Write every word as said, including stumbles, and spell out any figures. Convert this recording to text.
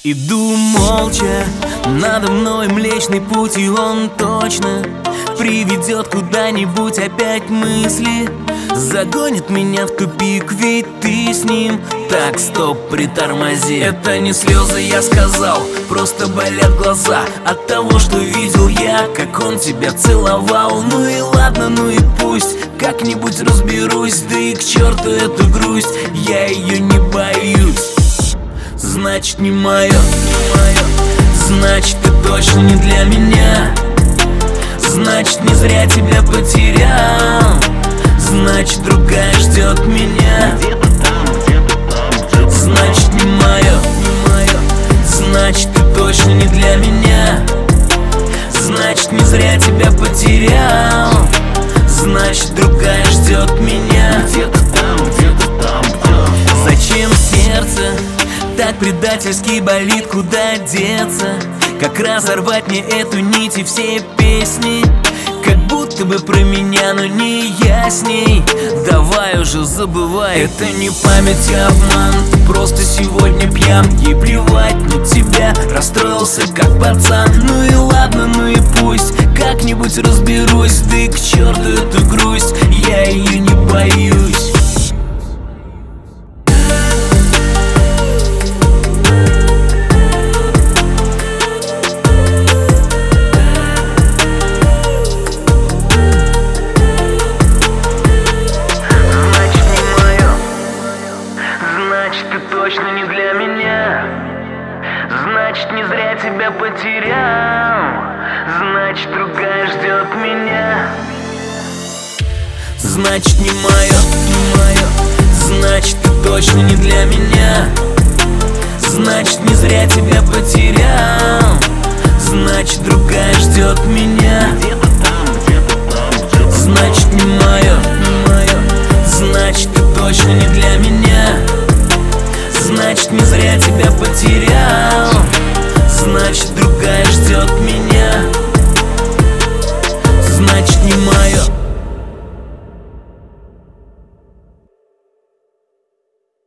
Иду молча, надо мной Млечный Путь, и он точно приведет куда-нибудь. Опять мысли загонит меня в тупик, ведь ты с ним. Так, стоп, притормози. Это не слезы, я сказал, просто болят глаза от того, что видел я, как он тебя целовал. Ну и ладно, ну и пусть, как-нибудь разберусь. Да и к черту эту грусть, я ее не боюсь. Значит, не мое, не мое. Значит, ты точно не для меня. Значит, не зря тебя потерял. Значит, другая ждет меня. Значит, не мое, не мое. Значит, ты точно не для меня. Значит, не зря тебя потерял. Значит, другая ждет меня. Где-то там, где-то там. Зачем сердце так предательски болит, куда деться? Как разорвать мне эту нить и все песни? Как будто бы про меня, но не я с ней. Давай уже забывай, это не память, а обман. Просто сегодня пьян, ей плевать на тебя. Расстроился как пацан. Ну и ладно, ну и пусть, как-нибудь разберусь. Да и к черту эту грусть, я ее не боюсь. Точно не для меня. Значит, не зря тебя потерял. Значит, другая ждет меня. Значит, не мое, не мое. Значит, ты точно не для меня. Значит, не зря тебя потерял. Значит, другая ждет меня. Значит, не мое, не мое. Значит, ты точно не для меня. Значит, не зря тебя потерял. Значит, другая ждет меня. Значит, не мое.